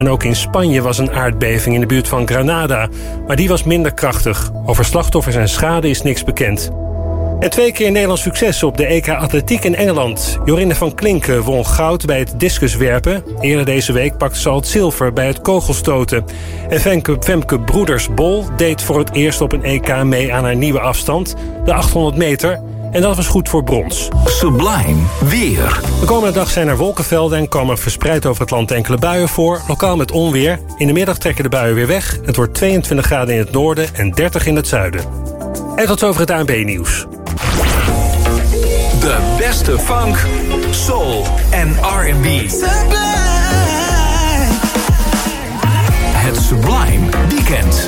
En ook in Spanje was een aardbeving in de buurt van Granada. Maar die was minder krachtig. Over slachtoffers en schade is niks bekend. En 2 keer Nederlands succes op de EK Atletiek in Engeland. Jorinde van Klinken won goud bij het discuswerpen. Eerder deze week pakte ze al het zilver bij het kogelstoten. En Femke Broeders-Bol deed voor het eerst op een EK mee aan haar nieuwe afstand. De 800 meter. En dat was goed voor brons. Sublime weer. De komende dag zijn er wolkenvelden en komen verspreid over het land enkele buien voor. Lokaal met onweer. In de middag trekken de buien weer weg. Het wordt 22 graden in het noorden en 30 in het zuiden. En tot over het ANP-nieuws. De beste funk, soul en R&B. Het Sublime Weekend.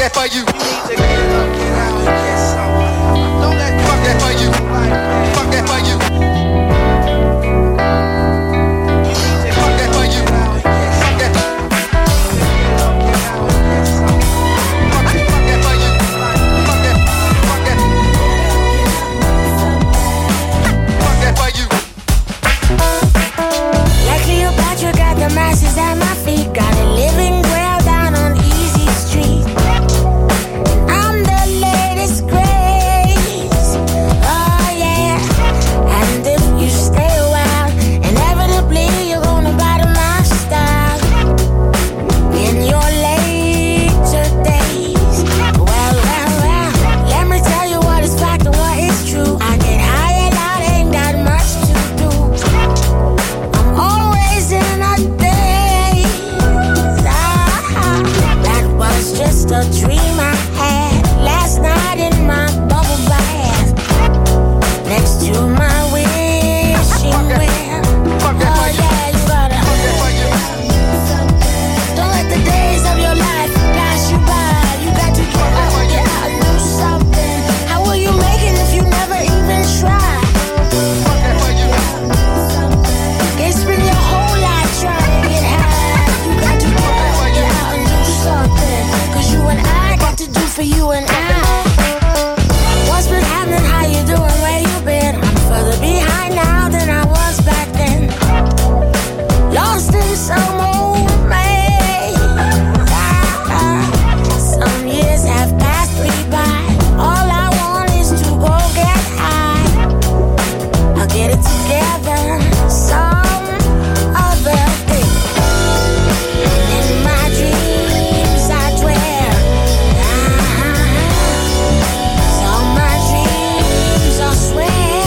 that for you. Fuck that for you. Fuck that for you. Fuck that for you. Fuck that. Fuck that for you. Fuck that. Fuck that. Fuck that for you. Like Cleopatra got the masses at my feet, got a living well down on Easy Street. I'm the latest craze, oh yeah. And if you stay a while, inevitably you're gonna bottom my style. In your later days, well, let me tell you what is fact and what is true. I get high and I ain't got much to do. I'm always in a daze. That was just a dream I had last night in my bubble bath, next to my wishing well. Oh yeah, you gotta. Don't let the days of your life pass you by. You got to get out and do something. How will you make it if you never even try? Can't spend your whole life trying to get high. You got to get out and do something. 'Cause you and I got to do for you and I. What's been happening? How you doing? Where you been? I'm further behind now than I was back then. Lost in some old maze. Some years have passed me by. All I want is to go get high. I'll get it together some other day. In my dreams I dwell. So my dreams I swear.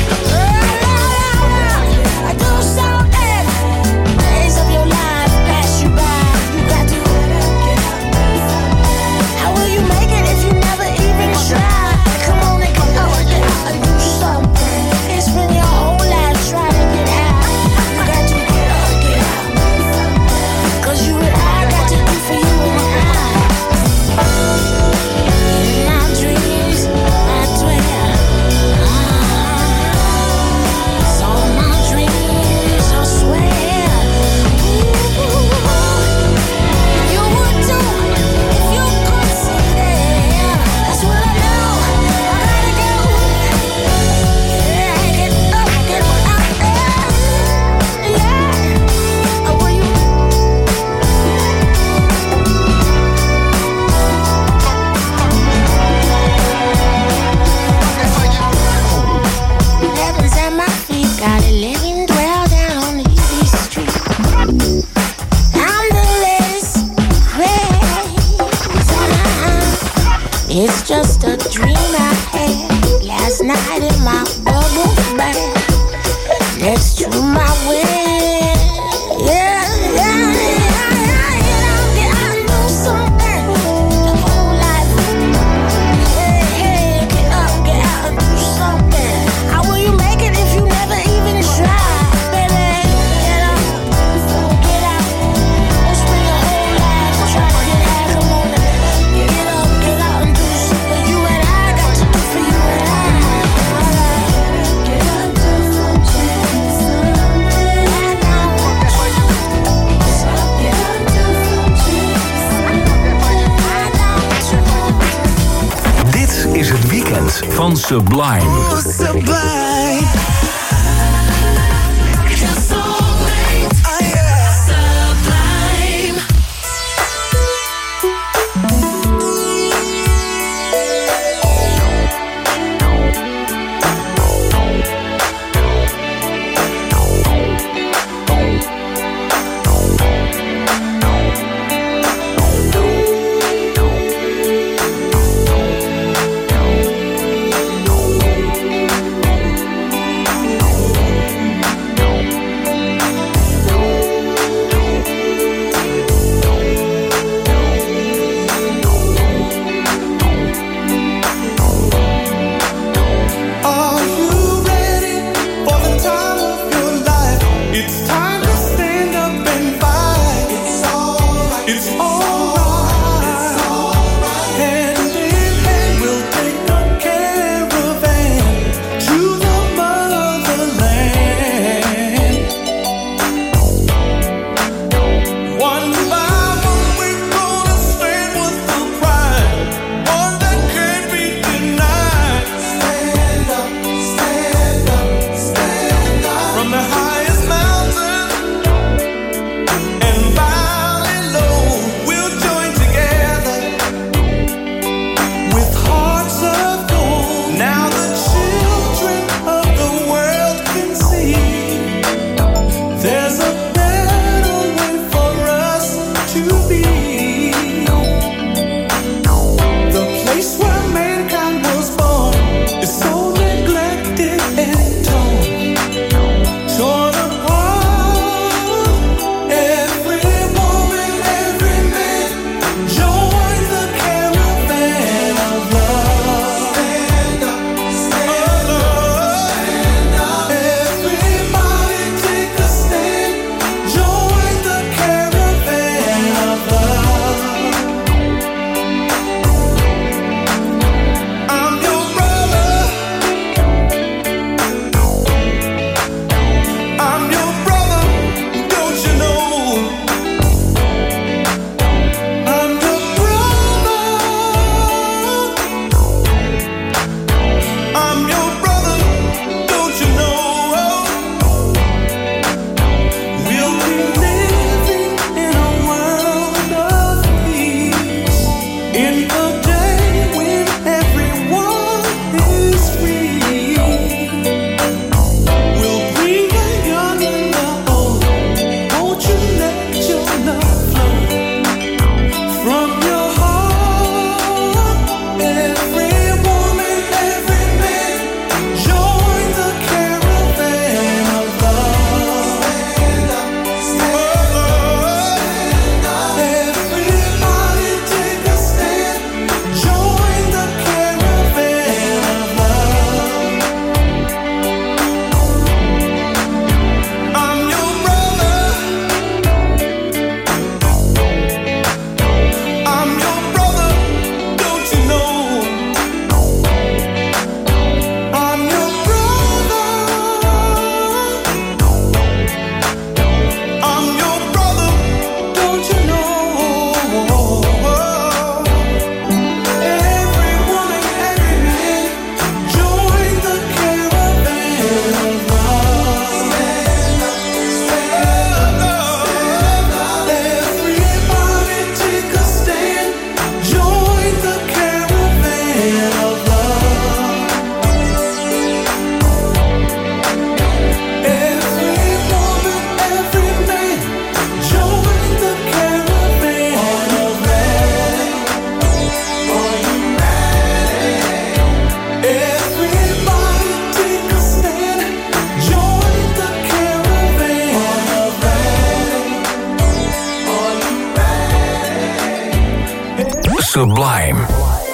I do something. Days of your life pass you by. You got to. How will you make it if you never even try? Come on and get out and do something. Can't spend your whole life trying to get high. You got to get out. 'Cause you and I got to do for you and I. In my dreams I dwell. So my dreams I swear. You would too if you could see there. That's what I know. I gotta go. Yeah, get up, get out there. Yeah. Oh, will you? Heaven's at my feet, got a living dwell down on Easy Street. I'm the latest craze. It's just a dream I had last night in my bubble bath, next to my window. Yeah. Get out and do something. The whole life. Hey, get up, get out and do something. How will you make it if you never even try? Baby, get up, get out. Don't spend your whole life trying to get high. Come on and get up, get out and do something. You and I got to do for you and I. Get up, do something. Dit is het weekend van Sublime. Sublime. Sublime.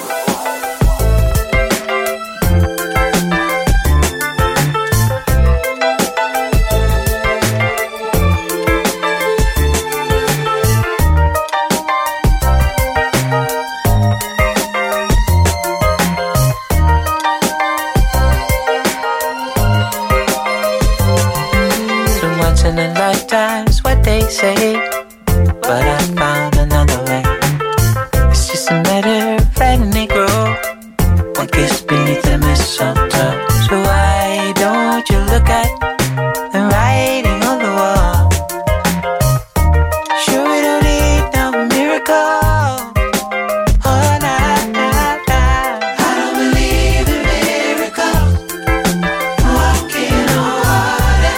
Lifetime's what they say, but I found another way. It's just a matter of letting it grow. One kiss beneath the mistletoe. So why don't you look at the writing on the wall? Sure, we don't need no miracle. Oh, nah, nah, nah. I don't believe in miracles. Walking on water.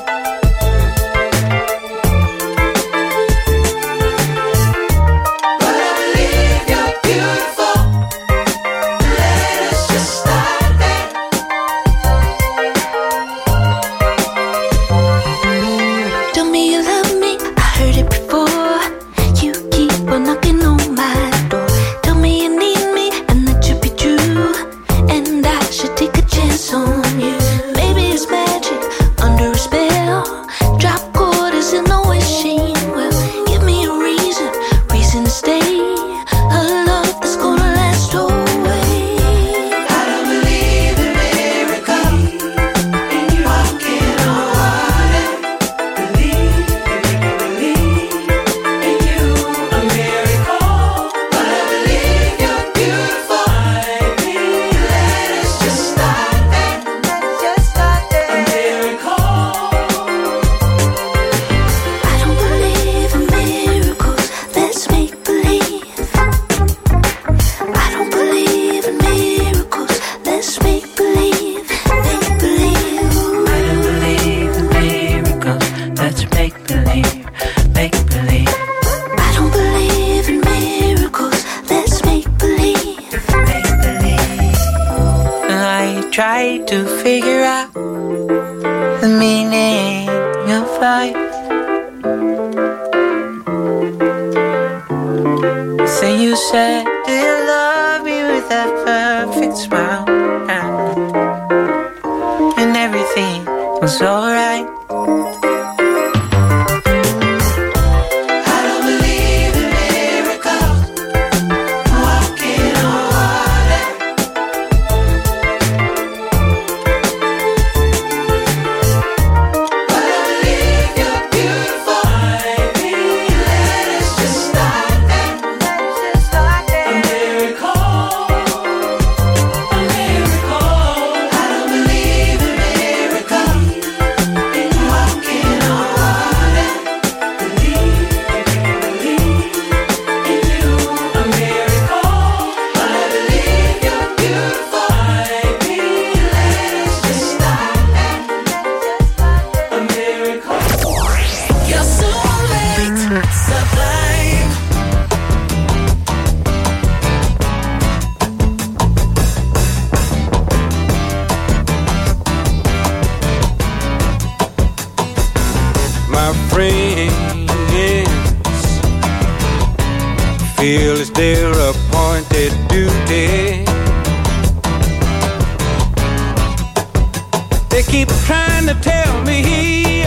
Try to figure out the meaning of life. So you said, do you love me with that perfect smile? And everything was alright. Feel it's their appointed duty. They keep trying to tell me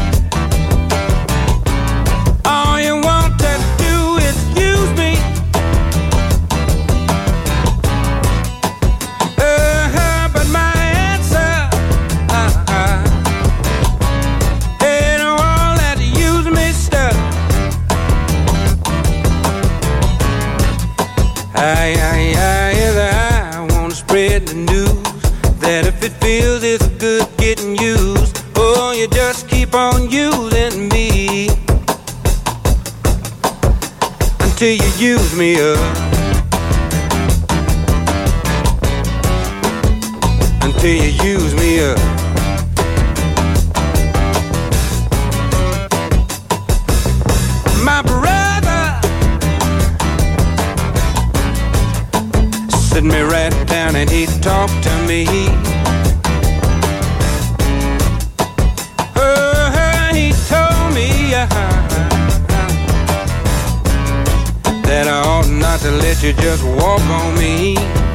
all you want to do is use me. But my answer ain't all that use me stuff. I wanna spread the news that if it feels it's good getting used, oh, you just keep on using me until you use me up, until you use me up. My brother sit me right down and he talked to me. He told me that I ought not to let you just walk on me.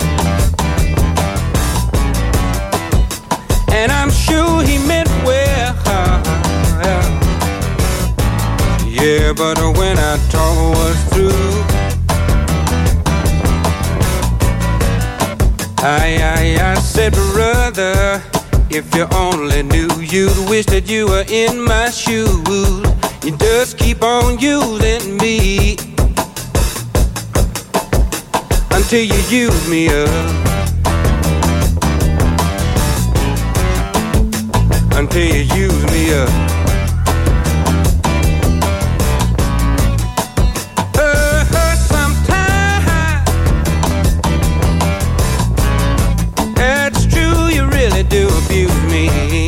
And I'm sure he meant well. Yeah, but when I talk was through, I said, brother, if you only knew, you'd wish that you were in my shoes. You just keep on using me until you use me up, until you use me up. Do abuse me.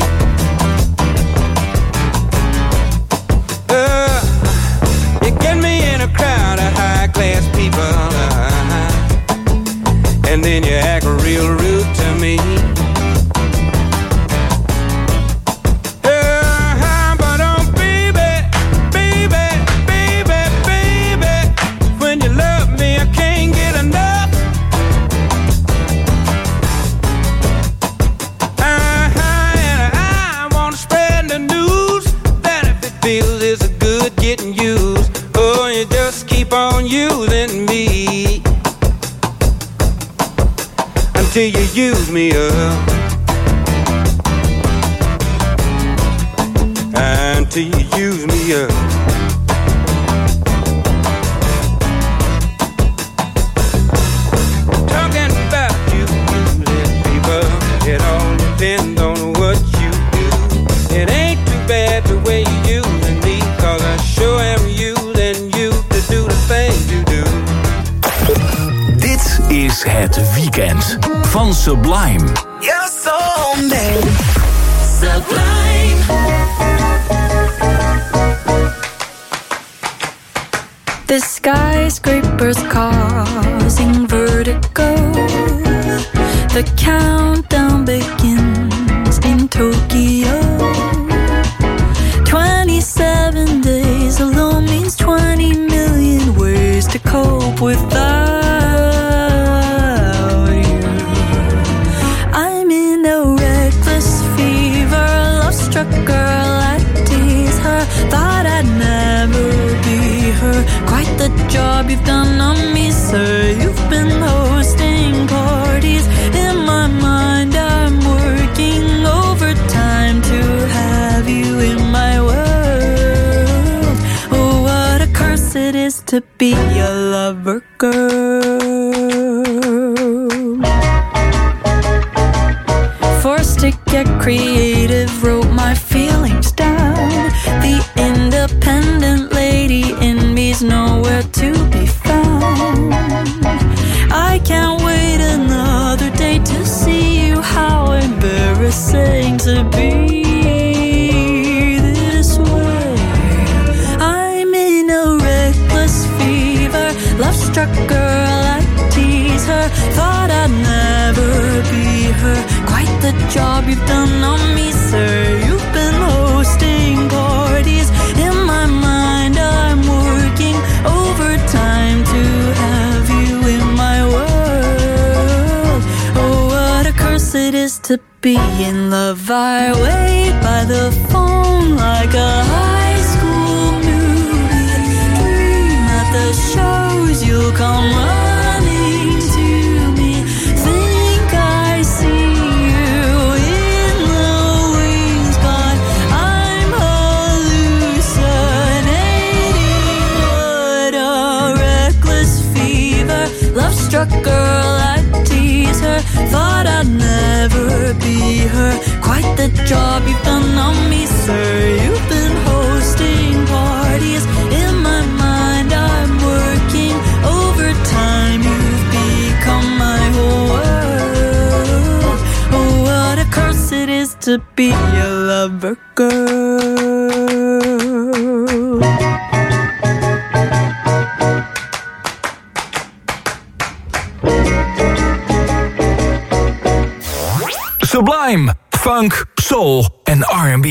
You get me in a crowd of high-class people, and then you act real rude to me. But oh baby, baby, baby, baby, when you love me I can't get enough. Feels it's good getting used. Oh, you just keep on using me until you use me up, until you use me up. Talking about you using people, it all depends on what you do. It ain't too bad the way you using me, 'cause I sure am using you to do the things you do. Dit is het weekend van Sublime. You're so mad. Sublime. The skyscrapers causing vertigo. The countdown begins in Tokyo. 27 days alone means 20 million ways to cope without you. I'm in a reckless fever, love-struck girl, I tease her. Thought I'd never be her. Quite the job you've done on me, sir. You've been hosting parties. In my mind I'm working overtime to have you in my world. Oh, what a curse it is to be a lover girl. Forced to get creative, wrote my feelings down. The independent lady in me's nowhere to be found. I can't wait another day to see you. How embarrassing to be this way. I'm in a reckless fever, love-struck girl, I tease her. Thought I'd never be her. Quite the job you've done on me, sir. You've been hosting parties. In my mind I'm working overtime to have you in my world. Oh, what a curse it is to be in love. I wait by the phone like a high school movie. Dream at the shows you'll come running to me. Think I see you in the wings, but I'm hallucinating. What a reckless fever, love-struck girl, I tease her. Thought I'd never be her. Quite the job you've done on me, sir. You've been hosting parties. In my mind I'm working overtime. You've become my whole world. Oh, what a curse it is to be a lover girl. Sublime, funk, soul en R&B.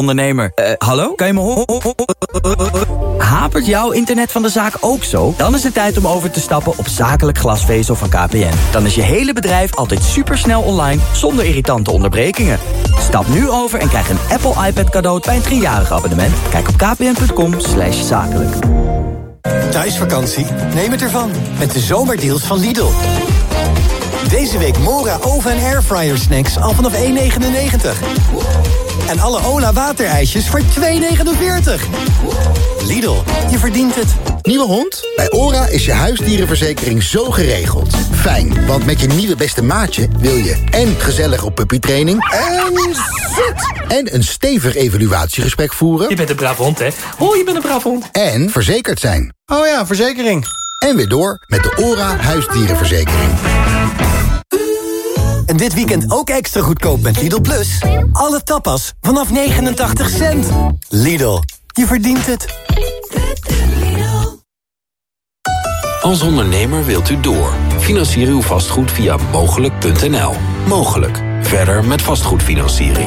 ondernemer. Hallo? Kan je me horen? Hapert jouw internet van de zaak ook zo? Dan is het tijd om over te stappen op zakelijk glasvezel van KPN. Dan is je hele bedrijf altijd supersnel online, zonder irritante onderbrekingen. Stap nu over en krijg een Apple iPad cadeau bij een 3-jarig abonnement. Kijk op kpn.com/zakelijk. Thuisvakantie? Neem het ervan. Met de zomerdeals van Lidl. Deze week Mora oven- en airfryer snacks al vanaf €1,99. En alle Ola waterijsjes voor €2,49. Lidl, je verdient het. Nieuwe hond? Bij ORA is je huisdierenverzekering zo geregeld. Fijn, want met je nieuwe beste maatje wil je en gezellig op puppytraining en zit. En een stevig evaluatiegesprek voeren. Je bent een braaf hond, hè? Oh, je bent een braaf hond. En verzekerd zijn. Oh ja, verzekering. En weer door met de ORA huisdierenverzekering. En dit weekend ook extra goedkoop met Lidl Plus. Alle tapas vanaf 89 cent. Lidl, je verdient het. Als ondernemer wilt u door. Financier uw vastgoed via mogelijk.nl. Mogelijk. Verder met vastgoedfinanciering.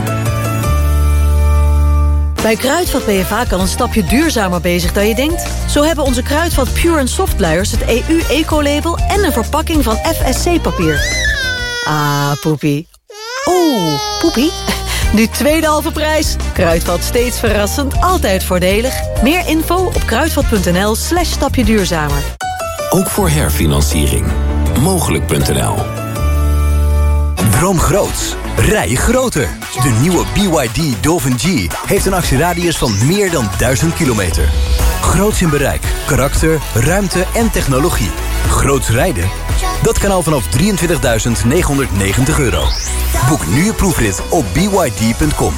Bij Kruidvat ben je vaak al een stapje duurzamer bezig dan je denkt. Zo hebben onze Kruidvat Pure & Soft luiers het EU-eco-label en een verpakking van FSC-papier. Ah, poepie. Oeh, poepie. Nu tweede halve prijs. Kruidvat steeds verrassend, altijd voordelig. Meer info op kruidvat.nl/stapje duurzamer. Ook voor herfinanciering. Mogelijk.nl. Droom groots. Rij groter. De nieuwe BYD Dolphin G heeft een actieradius van meer dan 1000 kilometer. Groots in bereik, karakter, ruimte en technologie. Groots rijden? Dat kan al vanaf €23.990. Boek nu je proefrit op byd.com.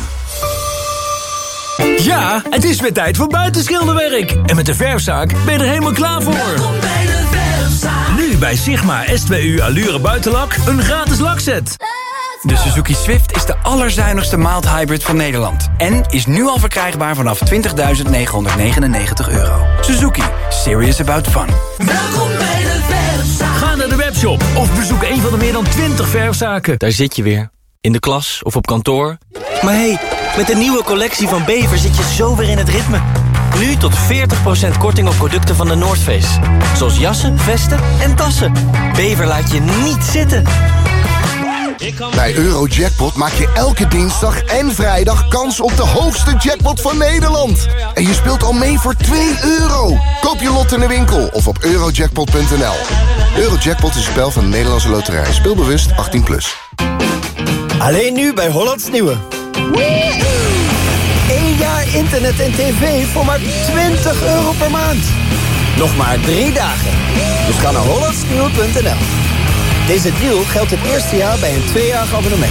Ja, het is weer tijd voor buitenschilderwerk. En met de verfzaak ben je er helemaal klaar voor. Welkom bij de verfzaak. Nu bij Sigma S2U Allure Buitenlak een gratis lakset. De Suzuki Swift is de allerzuinigste mild hybrid van Nederland. En is nu al verkrijgbaar vanaf €20.999. Suzuki. Serious about fun. Welkom bij de verfzaak. Ga naar de webshop of bezoek een van de meer dan 20 verfzaken. Daar zit je weer. In de klas of op kantoor. Maar hé, met de nieuwe collectie van Bever zit je zo weer in het ritme. Nu tot 40% korting op producten van de North Face. Zoals jassen, vesten en tassen. Bever laat je niet zitten. Bij Eurojackpot maak je elke dinsdag en vrijdag kans op de hoogste jackpot van Nederland. En je speelt al mee voor €2. Koop je lot in de winkel of op eurojackpot.nl. Eurojackpot is een spel van de Nederlandse Loterij. Speelbewust 18+. Alleen nu bij Hollands Nieuwe. 1 jaar internet en tv voor maar €20 per maand. Nog maar 3 dagen. Dus ga naar hollandsnieuwe.nl. Deze deal geldt het eerste jaar bij een 2-jarig abonnement.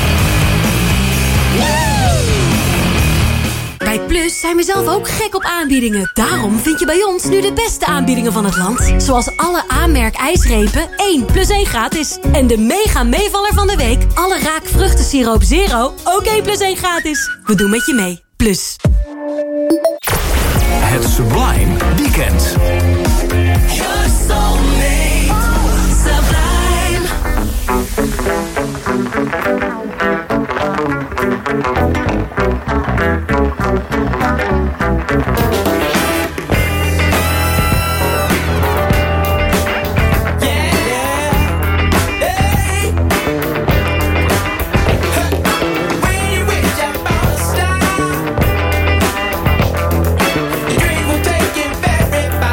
Bij Plus zijn we zelf ook gek op aanbiedingen. Daarom vind je bij ons nu de beste aanbiedingen van het land. Zoals alle Aanmerk ijsrepen 1 + 1 gratis. En de mega meevaller van de week. Alle Raak vruchtensiroop Zero ook 1 + 1 gratis. We doen met je mee. Plus. Het Sublime Weekend. Your soulmate. Sublime. Everybody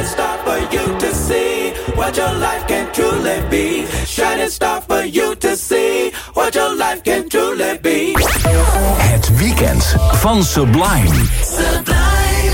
Shining star for you to see what your life can truly be. Shining star for you to see what your life can truly be. Het weekend van Sublime. Sublime.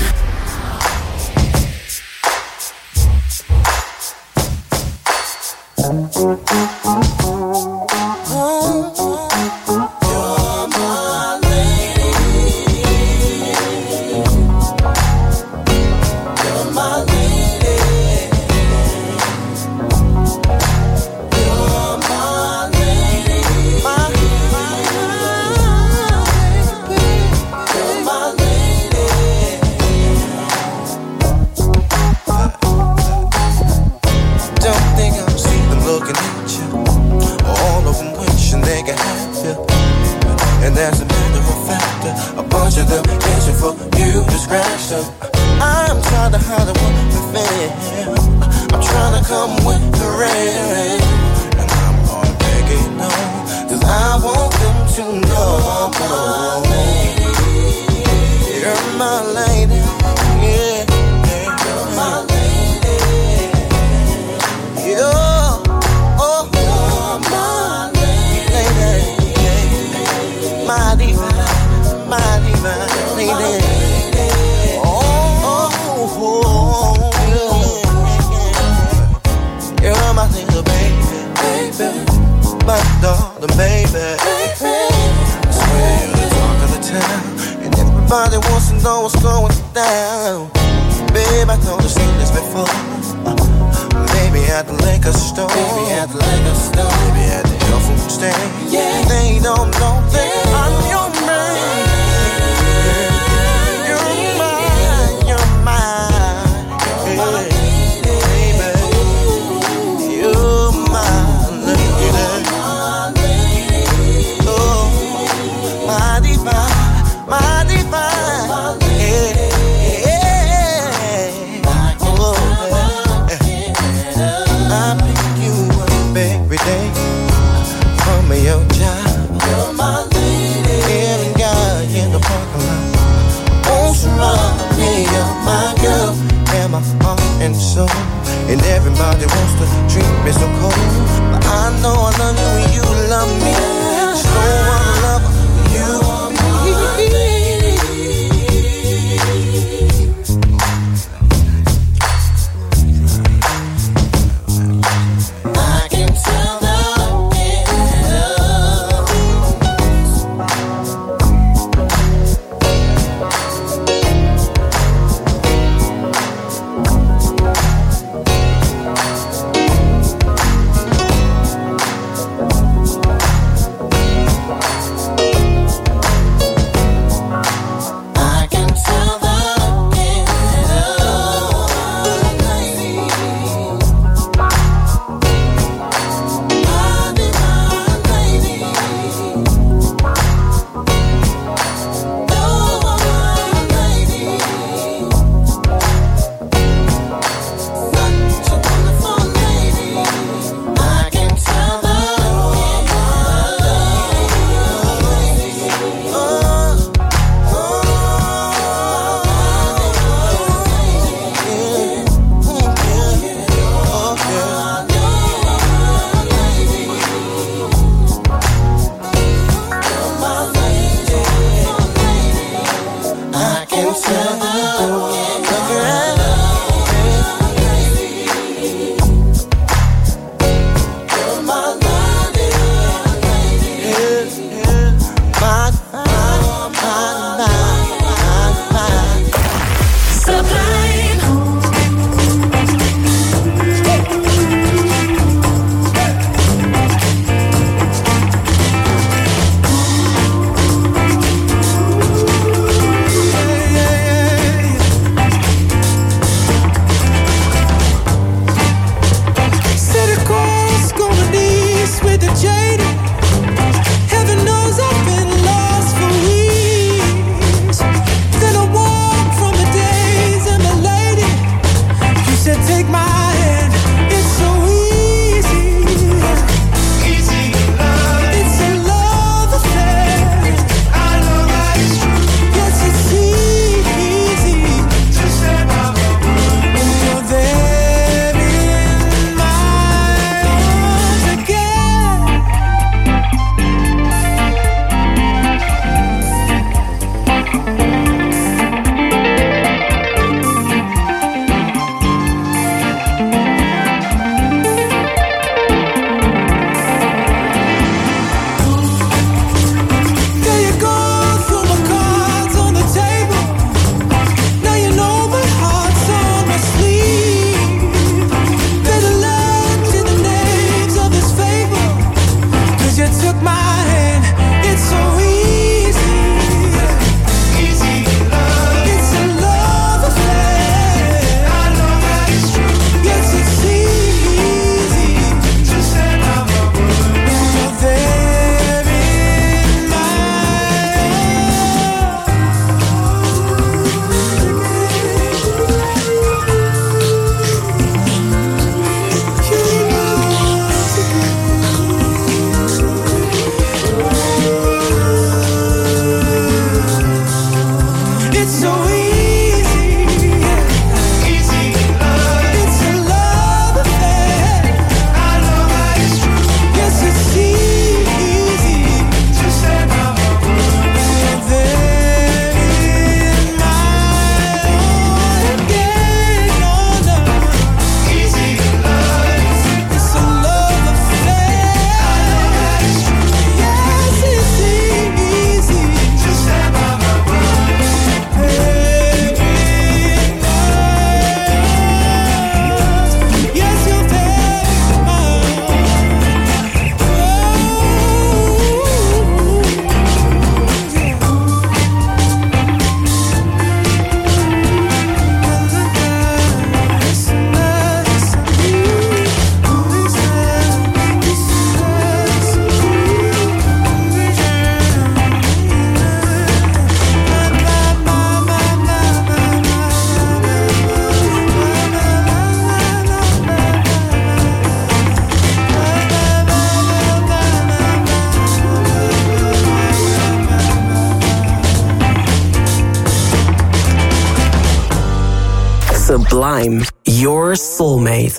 Sublime, your soulmate.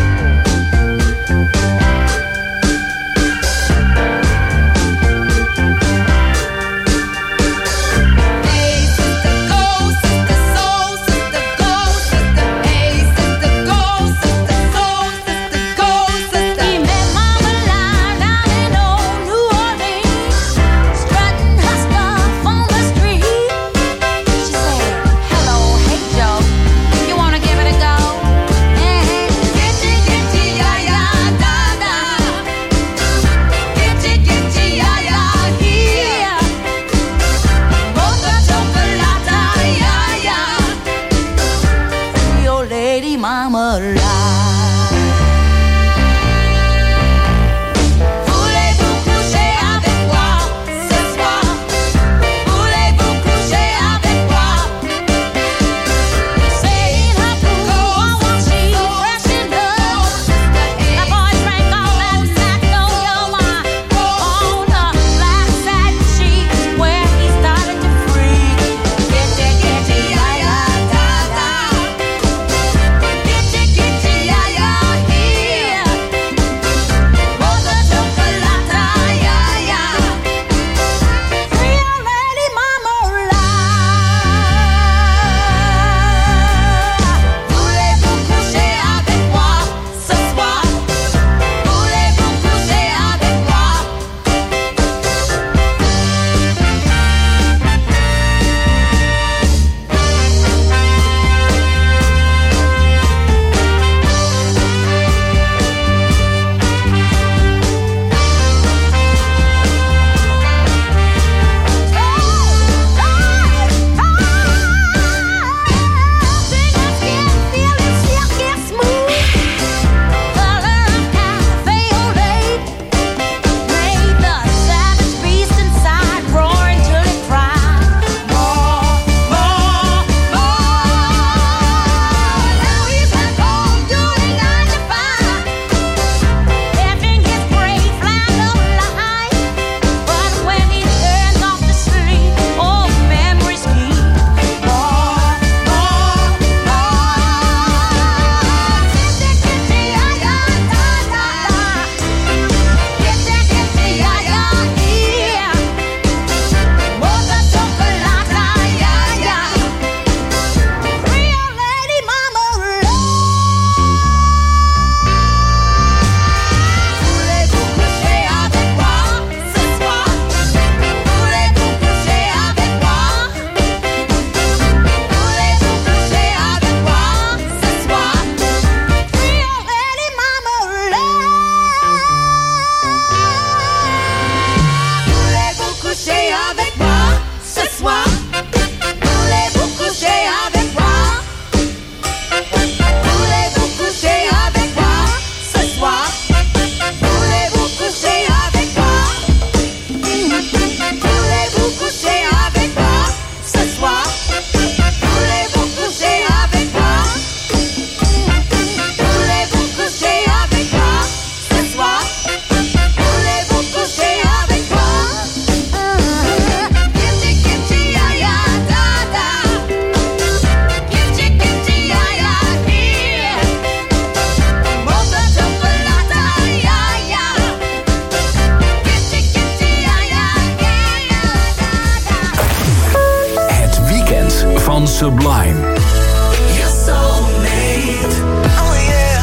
Sublime. Your soulmate. Oh yeah,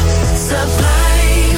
Sublime.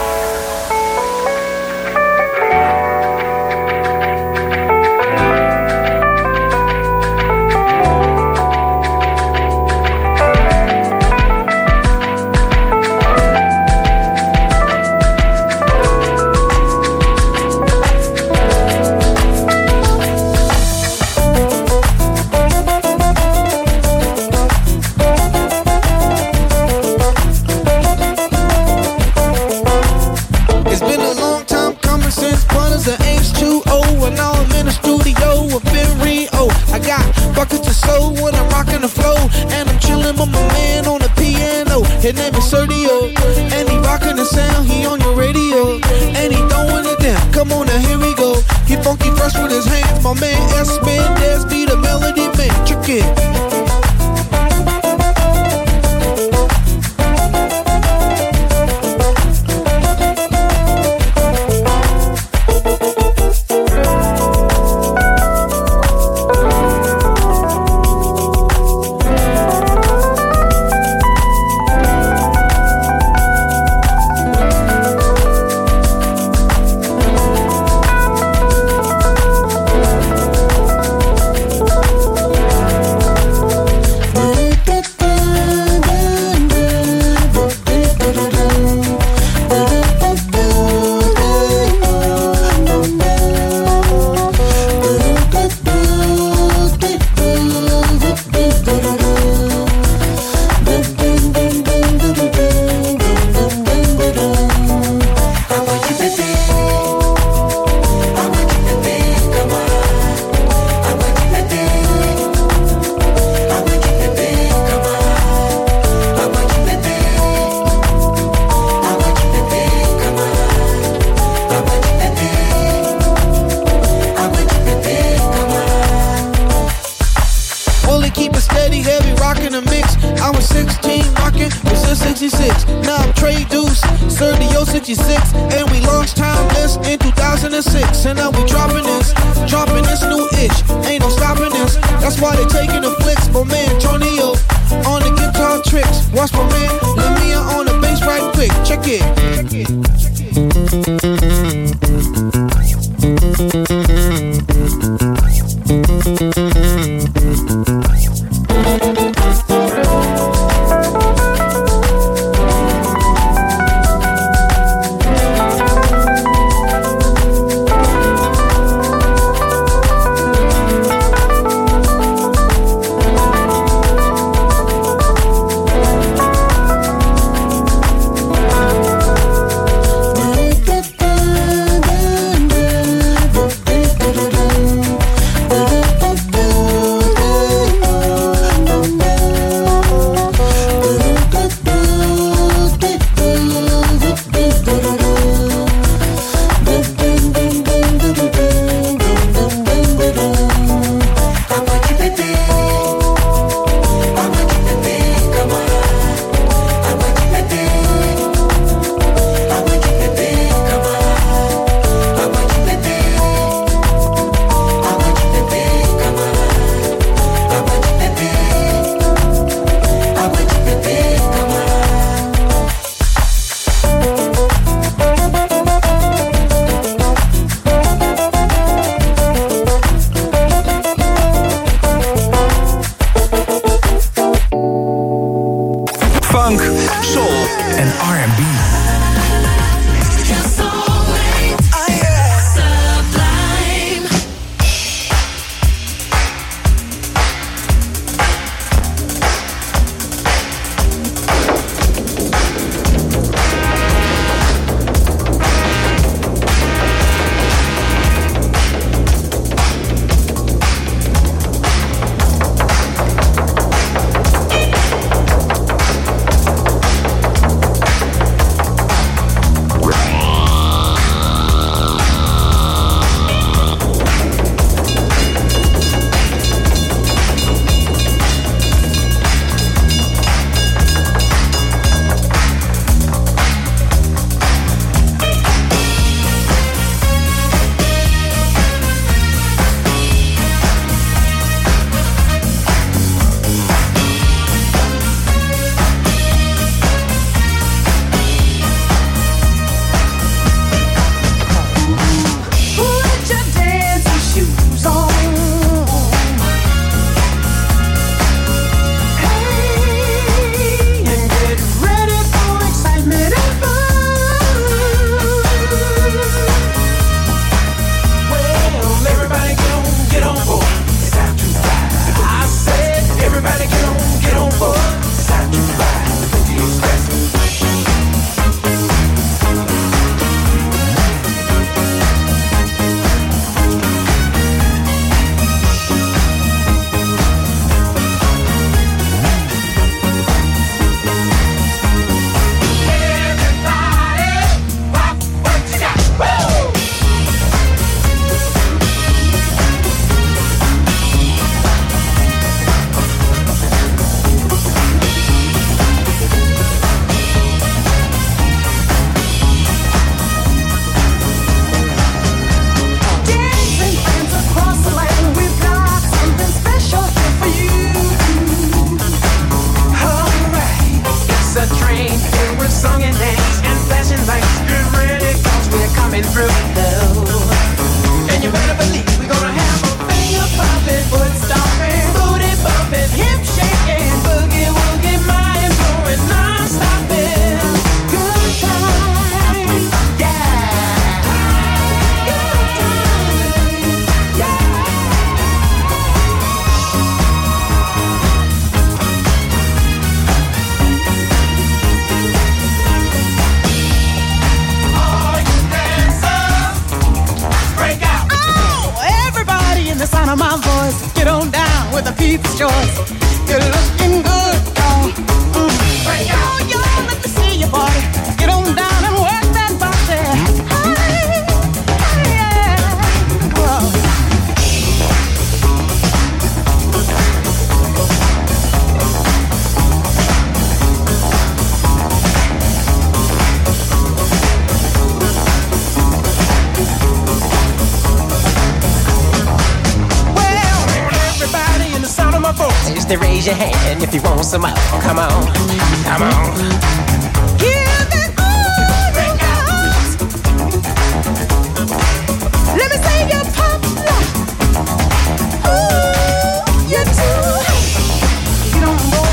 Buckets of soul when I'm rocking the flow, and I'm chilling with my man on the piano. His name is Sergio, and he rocking the sound. He on your radio, and he throwing it down. Come on now, here we go. He funky fresh with his hands. My man S-Mendez be the melody man. Check it. 16 knocking, resist 66. Now I'm Trey Deuce, Sergio 66. And we launched Timeless in 2006. And now we dropping this new-ish. Ain't no stopping this. That's why they taking the flicks. My man Antonio on the guitar tricks. Watch my man Lamia on the bass right quick. Check it. people's choice. You're looking good, y'all. Oh, y'all, let me see your body. Get on down and work that body. Hey, yeah. Whoa. to raise your hand if you want some more. Come on, come on. Give it all you got. Let me say you're popular. Ooh, you're too hot. You don't know.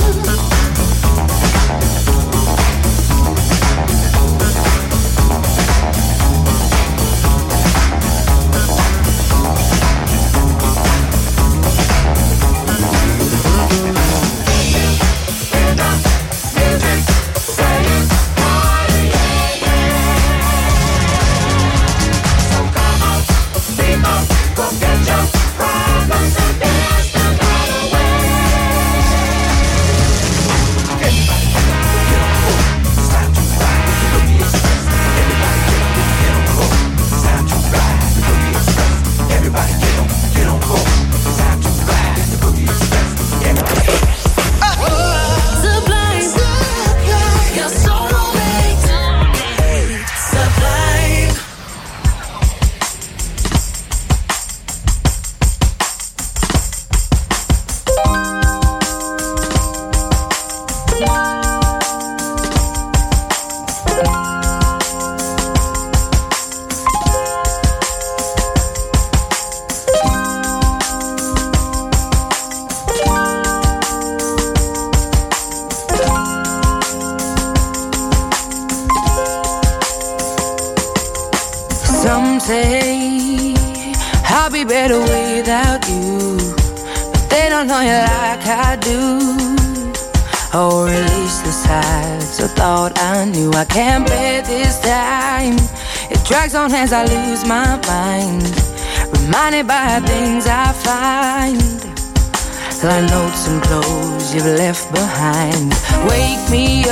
Some say I'll be better without you, but they don't know you like I do. Or at least the sides I thought I knew. I can't bear this time. It drags on as I lose my mind, reminded by things I find, like notes and clothes you've left behind. Wake me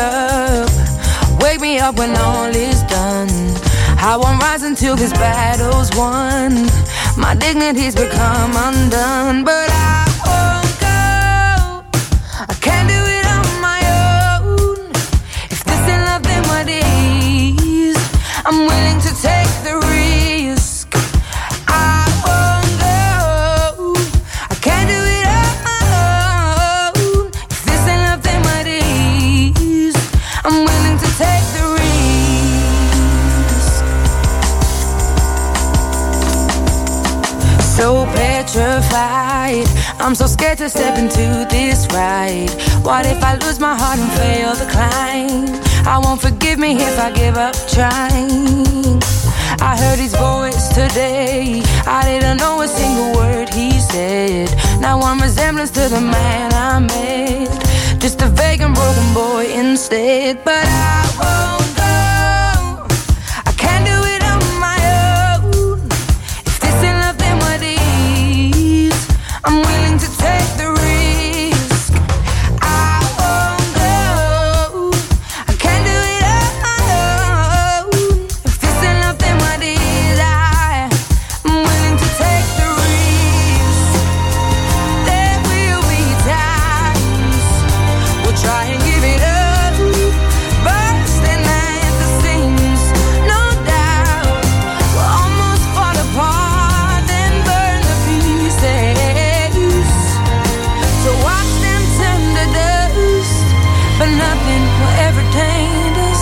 up when all is done. I won't rise until this battle's won. My dignity's become undone, but I won't go. I can't do it on my own. If this ain't love, then what is? I'm willing to take the risk. I won't go. I can't do it on my own. If this ain't love, then what is? I'm willing to take the risk. So petrified, I'm so scared to step into this ride. What if I lose my heart and fail the climb? I won't forgive me if I give up trying. I heard his voice today, I didn't know a single word he said. Now one resemblance to the man I met, just a vague and broken boy instead. But I won't go, I can't do it on my own. If this ain't love, then what is? I'm willing to take the risk. I won't go, I can't do it on my own. If this ain't love, then what is? I'm willing to take the risk. There will be times we'll try and give it up, bursting at the seams, no doubt. We'll almost fall apart and burn the pieces. So watch them turn to dust, but nothing will ever taint us.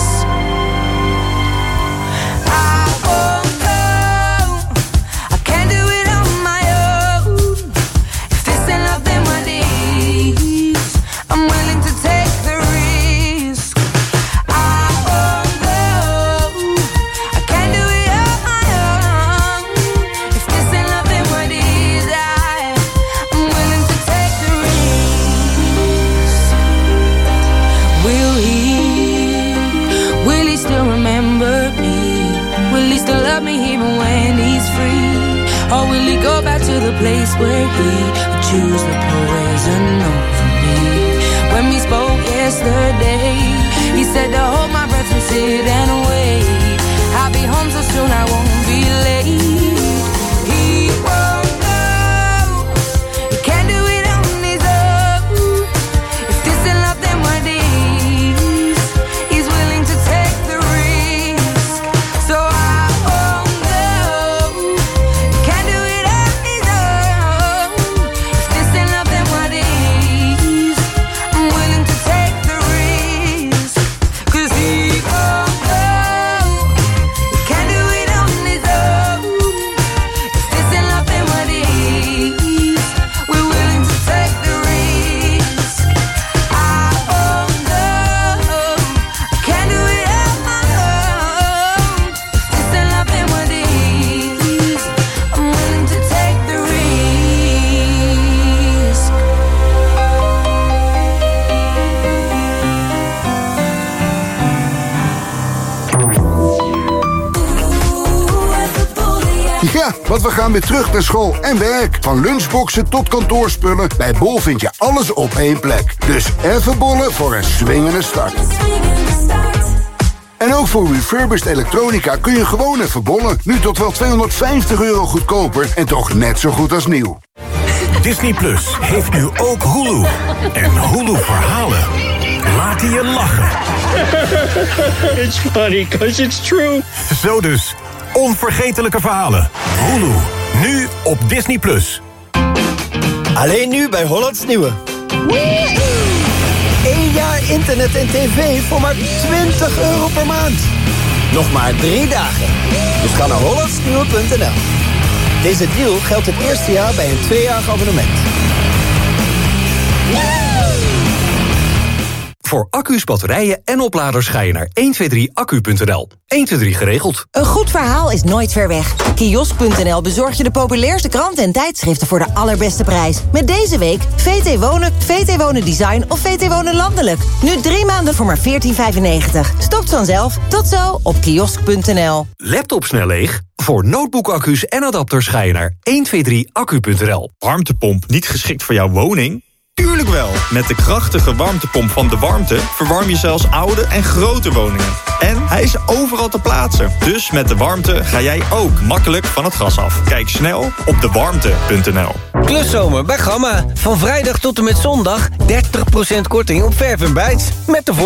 I won't go, I can't do it on my own. If this ain't love, then what is? I'm willing to take the risk. I won't go, I can't do it on my own. If this ain't love, then what is? I'm willing to take the risk. Will he still remember me? Will he still love me even when he's free? Or will he go back to the place where he would choose the poison over me? When we spoke yesterday, he said to hold my breath and sit and wait. I'll be home so soon I won't be late. He won't go, he can't do it on his own. If this ain't love, then what is? He's willing to take the risk. So I won't go, he can't do it on his own. If this ain't love, then what is? Ja, want we gaan weer terug naar school en werk. Van lunchboxen tot kantoorspullen. Bij Bol vind je alles op één plek. Dus even bollen voor een swingende start. En ook voor refurbished elektronica kun je gewoon even bollen. Nu tot wel €250 goedkoper en toch net zo goed als nieuw. Disney Plus heeft nu ook Hulu. En Hulu verhalen laten je lachen. It's funny because it's true. Zo dus, onvergetelijke verhalen. Hulu, nu op Disney Plus. Alleen nu bij Hollands Nieuwe. 1 jaar internet en tv voor maar €20 per maand. Nog maar 3 dagen. Dus ga naar hollandsnieuwe.nl. Deze deal geldt het eerste jaar bij een 2-jarig abonnement. Voor accu's, batterijen en opladers ga je naar 123accu.nl. 123 geregeld. Een goed verhaal is nooit ver weg. Kiosk.nl bezorgt je de populairste kranten en tijdschriften voor de allerbeste prijs. Met deze week VT Wonen, VT Wonen Design of VT Wonen Landelijk. Nu 3 maanden voor maar €14,95. Stopt vanzelf. Tot zo op kiosk.nl. Laptop snel leeg? Voor notebookaccu's en adapters ga je naar 123accu.nl. Warmtepomp niet geschikt voor jouw woning? Tuurlijk wel. Met de krachtige warmtepomp van De Warmte verwarm je zelfs oude en grote woningen. En hij is overal te plaatsen. Dus met De Warmte ga jij ook makkelijk van het gas af. Kijk snel op dewarmte.nl. Kluszomer bij Gamma. Van vrijdag tot en met zondag 30% korting op verf en bijts. Met de